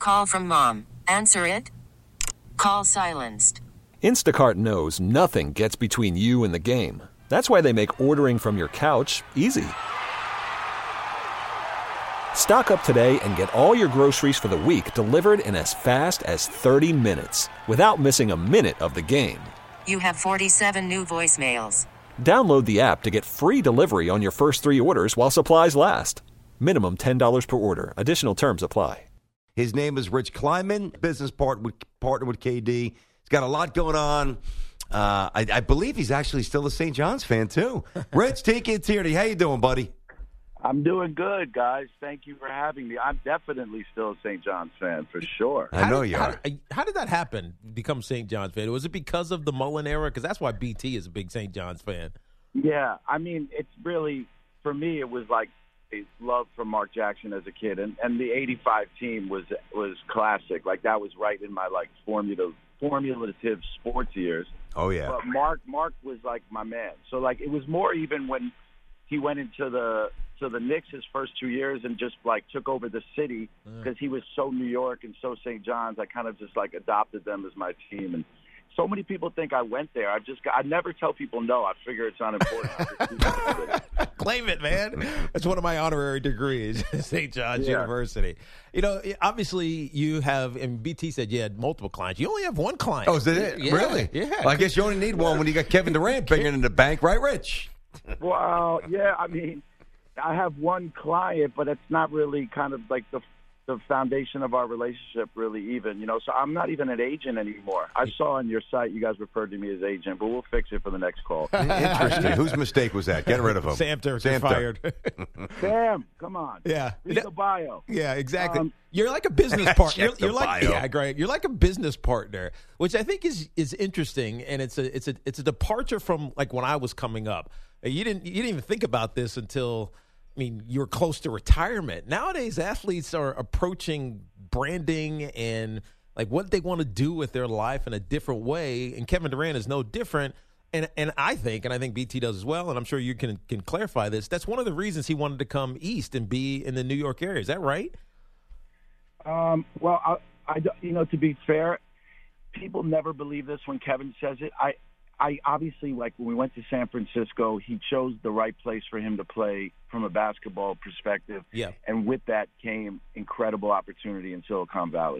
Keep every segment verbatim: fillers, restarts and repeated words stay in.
Call from mom. Answer it. Call silenced. Instacart knows nothing gets between you and the game. That's why they make ordering from your couch easy. Stock up today and get all your groceries for the week delivered in as fast as thirty minutes without missing a minute of the game. You have forty-seven new voicemails. Download the app to get free delivery on your first three orders while supplies last. Minimum ten dollars per order. Additional terms apply. His name is Rich Kleiman, business partner with, partner with K D. He's got a lot going on. Uh, I, I believe he's actually still a Saint John's fan, too. Rich, take it, Tierney. How you doing, buddy? I'm doing good, guys. Thank you for having me. I'm definitely still a Saint John's fan, for sure. I know did, you are. How, how did that happen, become Saint John's fan? Was it because of the Mullen era? Because that's why B T is a big Saint John's fan. Yeah, I mean, it's really, for me, it was like a love for Mark Jackson as a kid. And, and the eighty-five team was was classic. Like, that was right in my, like, formula, formulative sports years. Oh, yeah. But Mark, Mark was, like, my man. So, like, it was more even when he went into the – to the Knicks his first two years and just, like, took over the city because he was so New York and so Saint John's. I kind of just, like, adopted them as my team. And so many people think I went there. I've just got, I never tell people no. I figure it's unimportant. Claim it, man. That's one of my honorary degrees, Saint John's Yeah. University. You know, obviously you have, and B T said you had multiple clients. You only have one client. Oh, is that it? Yeah, Really? Yeah. Well, I guess you only need one when you got Kevin Durant bringing in the bank, right, Rich? Well, yeah, I mean, I have one client, but it's not really kind of like the the foundation of our relationship really even, you know. So I'm not even an agent anymore. I saw on your site you guys referred to me as agent, but we'll fix it for the next call. Interesting. Whose mistake was that? Get rid of him. Samter, Samter. you're fired. Sam, come on. Yeah. Read the bio. Yeah, exactly. Um, you're like a business partner. You're, Check the you're like bio. yeah, great. You're like a business partner, which I think is is interesting, and it's a it's a it's a departure from like when I was coming up. You didn't you didn't even think about this until. I mean, you're close to retirement. Nowadays, athletes are approaching branding and like what they want to do with their life in a different way. And Kevin Durant is no different. And and I think, and I think B T does as well, and I'm sure you can can clarify this. That's one of the reasons he wanted to come east and be in the New York area. Is that right? Um, well, I, I, you know, to be fair, people never believe this when Kevin says it. I, I obviously, like when we went to San Francisco, he chose the right place for him to play from a basketball perspective. Yeah. And with that came incredible opportunity in Silicon Valley.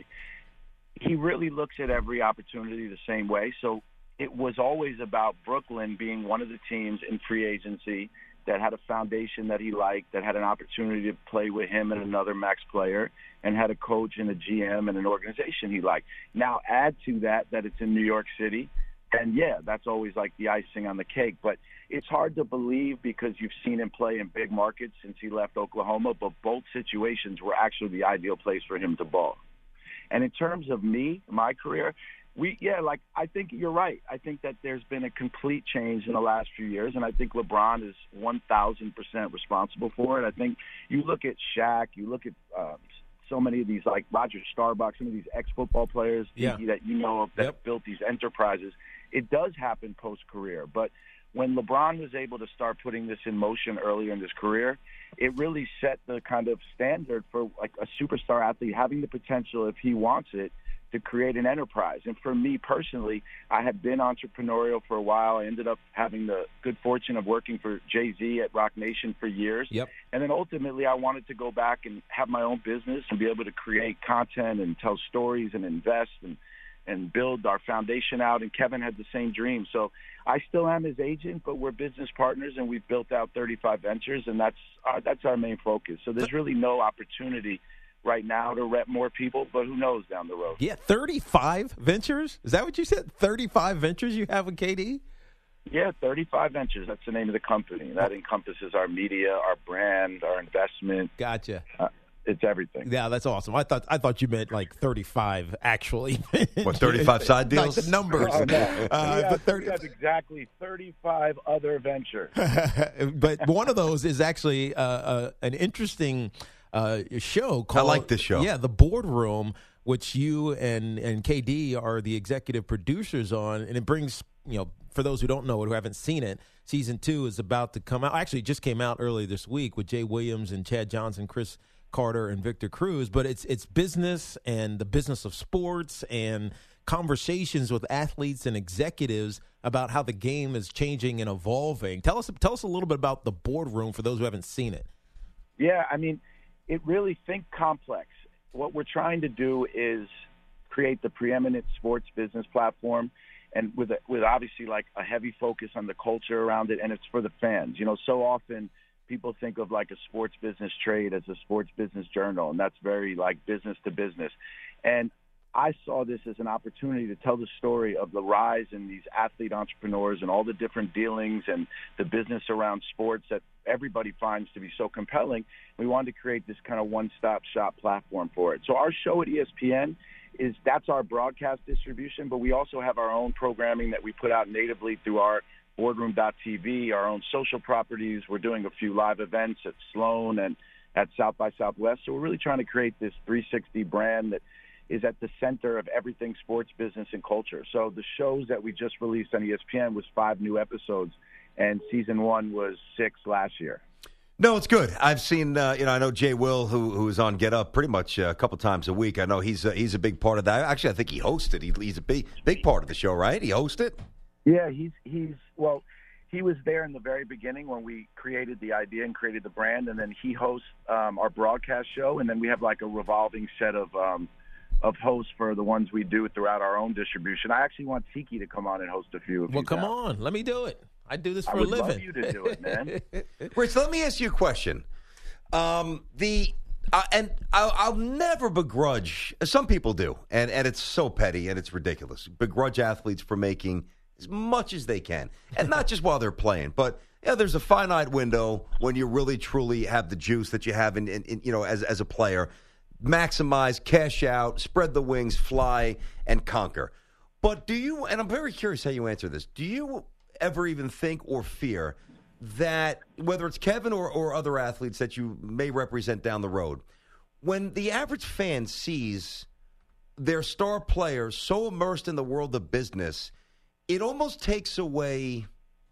He really looks at every opportunity the same way. So it was always about Brooklyn being one of the teams in free agency that had a foundation that he liked, that had an opportunity to play with him and another max player, and had a coach and a G M and an organization he liked. Now add to that that it's in New York City. And, yeah, that's always like the icing on the cake. But it's hard to believe because you've seen him play in big markets since he left Oklahoma. But both situations were actually the ideal place for him to ball. And in terms of me, my career, we yeah, like I think you're right. I think that there's been a complete change in the last few years. And I think LeBron is one thousand percent responsible for it. I think you look at Shaq, you look at uh, so many of these, like Roger Staubach, some of these ex-football players Yeah. that you know of that Yep. have built these enterprises. It does happen post-career, but when LeBron was able to start putting this in motion earlier in his career, it really set the kind of standard for like a superstar athlete having the potential, if he wants it, to create an enterprise. And for me personally, I had been entrepreneurial for a while. I ended up having the good fortune of working for Jay-Z at Rock Nation for years. Yep. And then ultimately I wanted to go back and have my own business and be able to create content and tell stories and invest and and build our foundation out, and Kevin had the same dream. So I still am his agent, but we're business partners, and we've built out thirty-five ventures, and that's our, that's our main focus. So there's really no opportunity right now to rep more people, but who knows down the road. Yeah, thirty-five ventures? Is that what you said? thirty-five ventures you have with K D? Yeah, thirty-five ventures. That's the name of the company. That encompasses our media, our brand, our investment. Gotcha. Uh, It's everything. Yeah, that's awesome. I thought I thought you meant like thirty-five actually. What, thirty-five side Like deals? the numbers. Oh, no. Uh, yeah, but thirty we have exactly thirty-five other ventures. but one of those is actually uh, uh, an interesting uh, show called. I like this show. Yeah, The Boardroom, which you and and K D are the executive producers on, and it brings, you know, for those who don't know it, who haven't seen it, season two is about to come out. Actually, it just came out earlier this week with Jay Williams and Chad Johnson, Chris Carter and Victor Cruz, but it's it's business and the business of sports and conversations with athletes and executives about how the game is changing and evolving. Tell us tell us a little bit about the boardroom for those who haven't seen it. Yeah, I mean, it really think complex. What we're trying to do is create the preeminent sports business platform, and with a, with obviously like a heavy focus on the culture around it, and it's for the fans. You know, so often people think of like a sports business trade as a sports business journal, and that's very like business to business. And I saw this as an opportunity to tell the story of the rise in these athlete entrepreneurs and all the different dealings and the business around sports that everybody finds to be so compelling. We wanted to create this kind of one-stop shop platform for it. So our show at E S P N is that's our broadcast distribution, but we also have our own programming that we put out natively through our boardroom dot t v, our own social properties. We're doing a few live events at Sloan and at South by Southwest. So we're really trying to create this three sixty brand that is at the center of everything sports, business, and culture. So the shows that we just released on E S P N was five new episodes, and season one was six last year. No, it's good. I've seen, uh, you know, I know Jay Will, who who's on Get Up pretty much uh, a couple times a week. I know he's a, he's a big part of that. Actually, I think he hosted. He, he's a big big part of the show, right? He hosted. Yeah, he's he's well, he was there in the very beginning when we created the idea and created the brand, and then he hosts um, our broadcast show, and then we have like a revolving set of um, of hosts for the ones we do throughout our own distribution. I actually want Tiki to come on and host a few. If Well, he's come down. on, let me do it. I do this for I would a living. love you to do it, man. Rich, let me ask you a question. Um, the uh, and I'll, I'll never begrudge. Some people do, and and it's so petty and it's ridiculous. Begrudge athletes for making as much as they can, and not just while they're playing, but yeah, there's a finite window when you really truly have the juice that you have in, in, in you know as as a player. Maximize, cash out, spread the wings, fly, and conquer. But do you? And I'm very curious how you answer this. Do you ever even think or fear that whether it's Kevin or, or other athletes that you may represent down the road, when the average fan sees their star player so immersed in the world of business, it almost takes away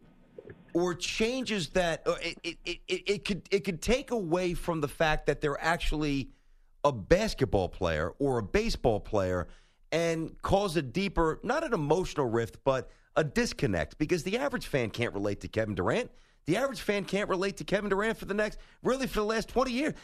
or changes that or it, it, it, it could it could take away from the fact that they're actually a basketball player or a baseball player and cause a deeper, not an emotional rift, but a disconnect, because the average fan can't relate to Kevin Durant. The average fan can't relate to Kevin Durant for the next, really for the last twenty years.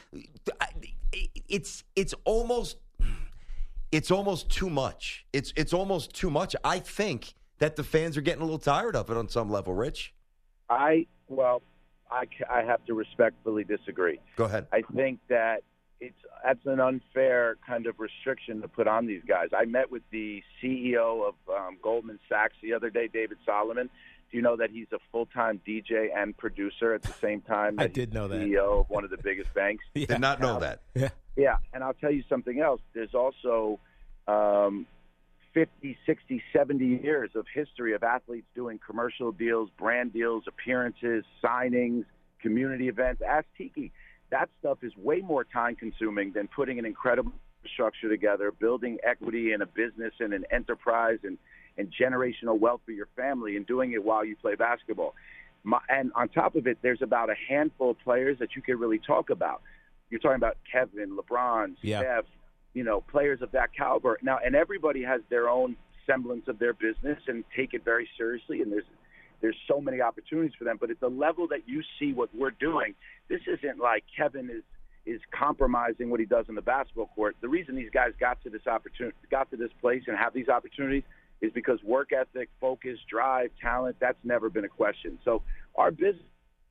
It's it's almost it's almost too much. It's it's almost too much. I think that the fans are getting a little tired of it on some level, Rich. I well, I, I have to respectfully disagree. Go ahead. I think that it's that's an unfair kind of restriction to put on these guys. I met with the C E O of um, Goldman Sachs the other day, David Solomon. Do you know that he's a full-time D J and producer at the same time? I did know that. C E O of one of the biggest banks. Yeah. Did not know that. Yeah. Yeah, and I'll tell you something else. There's also um, fifty, sixty, seventy years of history of athletes doing commercial deals, brand deals, appearances, signings, community events. Ask Tiki. That stuff is way more time-consuming than putting an incredible structure together, building equity in a business and an enterprise and, and generational wealth for your family, and doing it while you play basketball. My, and on top of it, there's about a handful of players that you could really talk about. You're talking about Kevin, LeBron, Yeah. Steph, you know, players of that caliber. Now, and everybody has their own semblance of their business and take it very seriously, and there's There's so many opportunities for them. But at the level that you see what we're doing, this isn't like Kevin is is compromising what he does in the basketball court. The reason these guys got to this opportunity, got to this place and have these opportunities is because work ethic, focus, drive, talent, that's never been a question. So our business.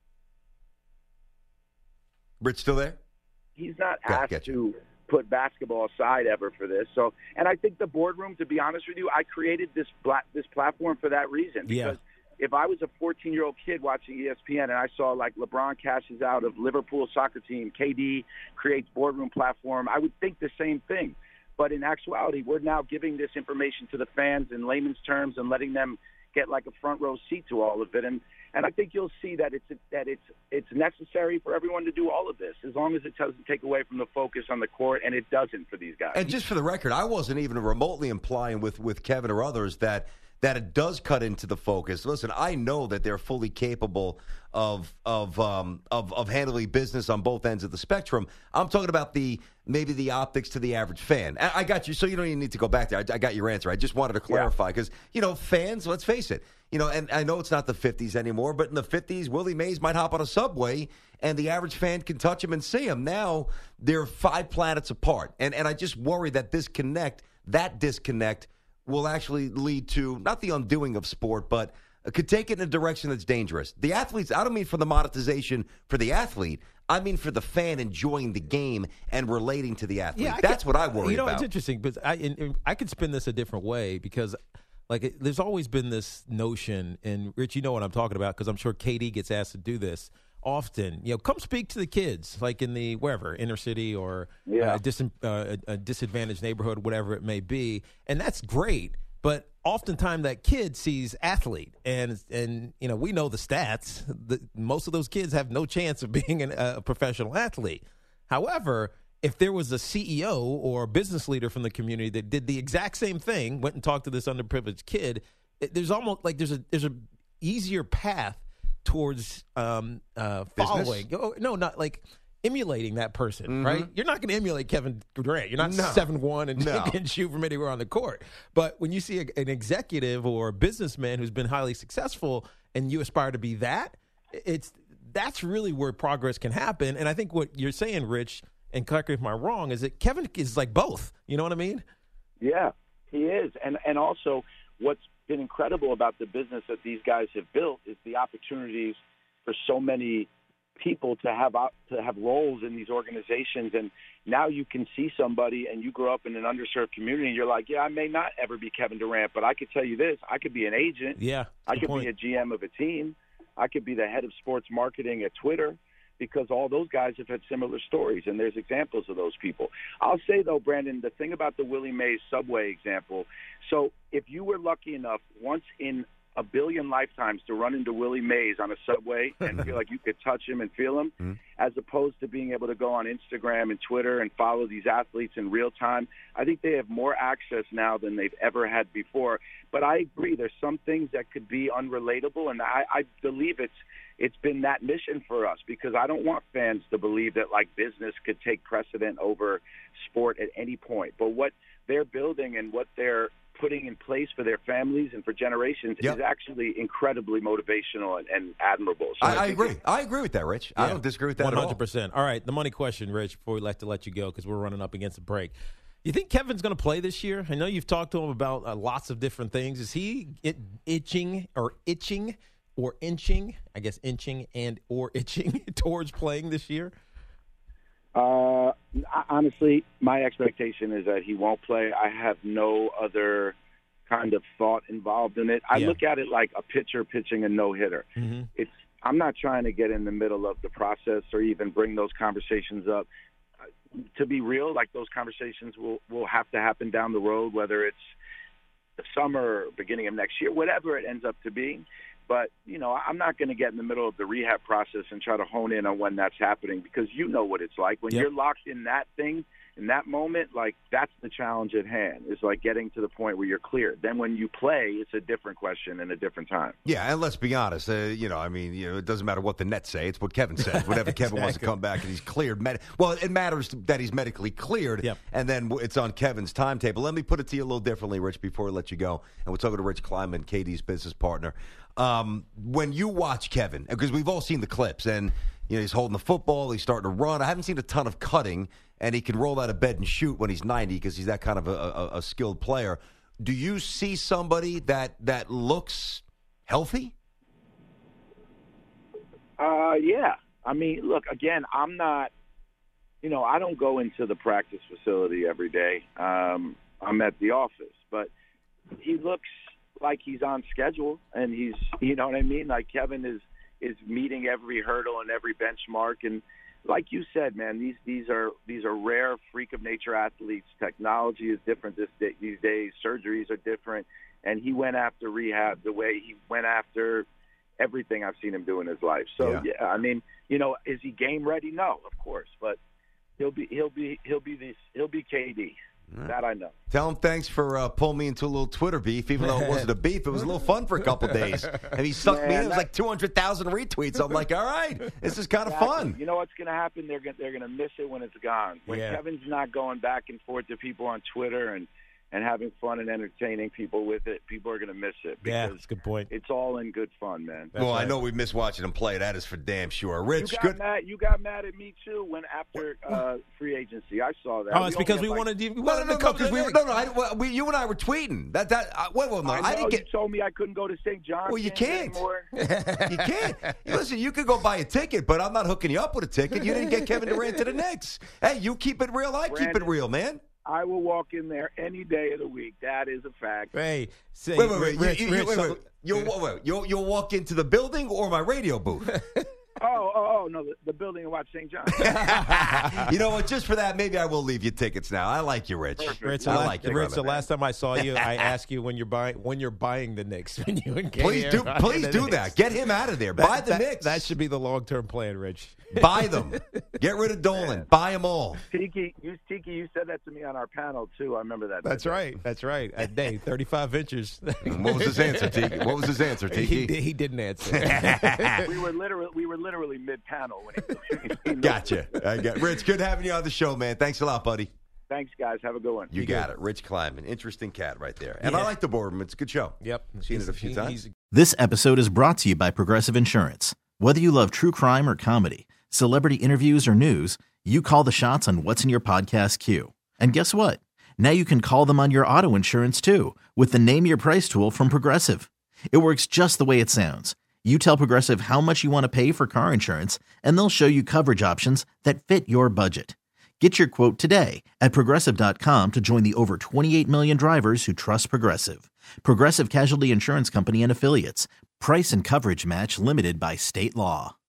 Rich, still there? He's not Got- asked gotcha. to put basketball aside ever for this. So, and I think the boardroom, to be honest with you, I created this pla- this platform for that reason. Yeah. Because if I was a fourteen-year-old kid watching E S P N and I saw like LeBron cashes out of Liverpool soccer team, K D creates boardroom platform, I would think the same thing. But in actuality, we're now giving this information to the fans in layman's terms and letting them get like a front row seat to all of it. And and I think you'll see that it's that it's it's necessary for everyone to do all of this, as long as it doesn't take away from the focus on the court, and it doesn't for these guys. And just for the record, I wasn't even remotely implying with, with Kevin or others that that it does cut into the focus. Listen, I know that they're fully capable of of um, of of handling business on both ends of the spectrum. I'm talking about the maybe the optics to the average fan. I, I got you, so you don't even need to go back there. I, I got your answer. I just wanted to clarify because you know fans. Let's face it. You know, and I know it's not the fifties anymore, but in the fifties, Willie Mays might hop on a subway and the average fan can touch him and see him. Now they're five planets apart, and and I just worry that disconnect, that disconnect. will actually lead to not the undoing of sport, but could take it in a direction that's dangerous. The athletes, I don't mean for the monetization for the athlete. I mean for the fan enjoying the game and relating to the athlete. Yeah, that's could, what I worry You know, about. it's interesting, but I and I could spin this a different way because, like, it, there's always been this notion, and Rich, you know what I'm talking about because I'm sure K D gets asked to do this often. You know, come speak to the kids, like in the wherever inner city or Yeah. uh, dis, uh, a disadvantaged neighborhood, whatever it may be, and that's great. But oftentimes that kid sees athlete, and and you know we know the stats. The, most of those kids have no chance of being an, a professional athlete. However, if there was a C E O or a business leader from the community that did the exact same thing, went and talked to this underprivileged kid, it, there's almost like there's a there's a easier path towards um, uh, following. Oh, no, not like emulating that person, mm-hmm. right? You're not going to emulate Kevin Durant. You're not No. seven one and No. can shoot from anywhere on the court. But when you see a, an executive or a businessman who's been highly successful and you aspire to be that, it's that's really where progress can happen. And I think what you're saying, Rich, and correct me if I'm wrong, is that Kevin is like both. You know what I mean? Yeah, he is. And and also what's been incredible about the business that these guys have built is the opportunities for so many people to have op- to have roles in these organizations. And now you can see somebody and you grow up in an underserved community and you're like, yeah, I may not ever be Kevin Durant, but I could tell you this, I could be an agent. Yeah. I good could point. be a G M of a team. I could be the head of sports marketing at Twitter, because all those guys have had similar stories, and there's examples of those people. I'll say, though, Brandon, the thing about the Willie Mays Subway example, so if you were lucky enough once in a billion lifetimes to run into Willie Mays on a subway and feel like you could touch him and feel him, mm-hmm. as opposed to being able to go on Instagram and Twitter and follow these athletes in real time, I think they have more access now than they've ever had before. But I agree, there's some things that could be unrelatable, and I, I believe it's it's been that mission for us, because I don't want fans to believe that, like, business could take precedent over sport at any point. But what they're building and what they're putting in place for their families and for generations yep. is actually incredibly motivational and, and admirable. So I, I, I agree. It, I agree with that, Rich. Yeah. I don't disagree with that one hundred percent. at all. All right, the money question, Rich, before we like to let you go because we're running up against a break. You think Kevin's going to play this year? I know you've talked to him about uh, lots of different things. Is he it, itching or itching or inching, I guess inching and or itching towards playing this year? Uh, honestly, my expectation is that he won't play. I have no other kind of thought involved in it. I yeah. look at it like a pitcher pitching a no-hitter. Mm-hmm. It's I'm not trying to get in the middle of the process or even bring those conversations up. Uh, to be real, like, those conversations will, will have to happen down the road, whether it's the summer or beginning of next year, whatever it ends up to be. But, you know, I'm not going to get in the middle of the rehab process and try to hone in on when that's happening, because you know what it's like. When yep. you're locked in that thing, in that moment, like, that's the challenge at hand, is like getting to the point where you're cleared. Then when you play, it's a different question and a different time. Yeah, and let's be honest. Uh, you know, I mean, you know, it doesn't matter what the Nets say. It's what Kevin says. Whenever exactly. Kevin wants to come back and he's cleared. Med- well, it matters that he's medically cleared, yep. and then it's on Kevin's timetable. Let me put it to you a little differently, Rich, before we let you go. And we're talking to Rich Kleiman, K D's business partner. Um, when you watch Kevin, because we've all seen the clips, and you know he's holding the football, he's starting to run. I haven't seen a ton of cutting, and he can roll out of bed and shoot when he's ninety because he's that kind of a, a, a skilled player. Do you see somebody that that looks healthy? Uh, yeah. I mean, look, again, I'm not, you know, I don't go into the practice facility every day. Um, I'm at the office, but he looks like he's on schedule, and he's, you know what I mean? Like, Kevin is, is meeting every hurdle and every benchmark. And like you said, man, these, these are, these are rare freak of nature athletes. Technology is different this day, these days. Surgeries are different. And he went after rehab the way he went after everything I've seen him do in his life. So yeah, yeah I mean, you know, is he game ready? No, of course, but he'll be, he'll be, he'll be this, he'll be K D. That I know. Tell him thanks for uh, pulling me into a little Twitter beef, even though it wasn't a beef. It was a little fun for a couple days. And he sucked Man, me in. It was that- like two hundred thousand retweets. I'm like, all right, this is kind of Exactly. fun. You know what's going to happen? They're going they're going to miss it when it's gone. When Yeah. Kevin's not going back and forth to people on Twitter and and having fun and entertaining people with it, people are going to miss it Yeah, because that's a good point. it's all in good fun, man. That's well, I right. know we miss watching him play. That is for damn sure. Rich, you got good. mad. You got mad at me too when after uh, free agency. I saw that. Oh, it's only because had, we like, wanted you. We No, wanted no, to no, come because to we the were, Knicks. no, no. I, well, we, you and I were tweeting that. That uh, wait, well, no, I, I, know, didn't get. You told me I couldn't go to Saint John's. Well, you games can't. anymore. You can't. Listen, you could go buy a ticket, but I'm not hooking you up with a ticket. You didn't get Kevin Durant to the Knicks. Hey, you keep it real. I keep it Brandon. real, man. I will walk in there any day of the week. That is a fact. Hey, say, Wait, wait, wait. Rich, you, you, Rich, wait, so- wait. You'll, wait, wait. You'll, you'll walk into the building or my radio booth. Oh, oh, oh, no, the, the building in watch Saint John's. You know what? Just for that, maybe I will leave you tickets now. I like you, Rich. Rich, the I last, like you, Rich, brother. the last time I saw you, I asked you when you're buying when you're buying the Knicks. When you and Kay Please are do, buying please the do Knicks. that. Get him out of there. That- Buy the that, Knicks. That should be the long term plan, Rich. Buy them. Get rid of Dolan. Buy them all. Tiki, you, Tiki, you said that to me on our panel too. I remember that. That's right. That's right. At day thirty-five inches. What was his answer, Tiki? What was his answer, he, Tiki? did- he didn't answer. We were literally, we were literally mid-panel when he. he Gotcha. I got Rich. Good having you on the show, man. Thanks a lot, buddy. Thanks, guys. Have a good one. You got it, Rich Kleiman. Interesting cat right there, and I Yeah. like the boardroom. It's a good show. Yep. Seen He's- it a few he- times. he's- This episode is brought to you by Progressive Insurance. Whether you love true crime or comedy, celebrity interviews or news, you call the shots on what's in your podcast queue. And guess what? Now you can call them on your auto insurance too with the Name Your Price tool from Progressive. It works just the way it sounds. You tell Progressive how much you want to pay for car insurance, and they'll show you coverage options that fit your budget. Get your quote today at Progressive dot com to join the over twenty-eight million drivers who trust Progressive. Progressive Casualty Insurance Company and Affiliates. Price and coverage match limited by state law.